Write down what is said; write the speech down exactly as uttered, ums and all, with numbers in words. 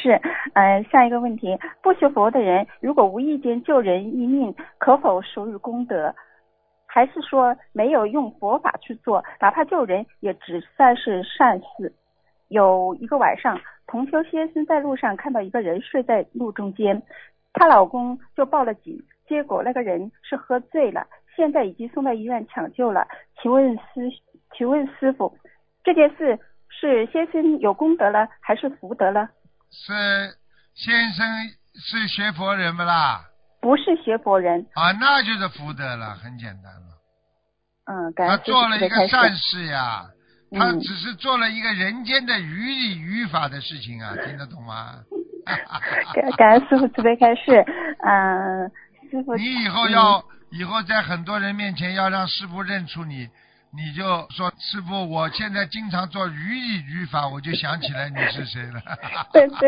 是，呃，下一个问题，不学佛的人如果无意间救人一命，可否属于功德？还是说没有用佛法去做，哪怕救人也只算是善事？有一个晚上，同修先生在路上看到一个人睡在路中间，她老公就报了警，结果那个人是喝醉了，现在已经送到医院抢救了。请问师，请问师傅，这件事是先生有功德了，还是福德了？ 是先生是学佛人不啦？ 不是学佛人。 啊，那就是福德了，很简单了。 嗯，感他恩师父做了一慈悲开示个善事呀，他嗯只是做了一个人间的语理语法的事情啊，听得懂吗？ 感感恩师父慈悲开示。嗯，师父。 你以后要、嗯、以后在很多人面前要让师父认出你，你就说师父，我现在经常做语理语法，我就想起来你是谁了。 对对。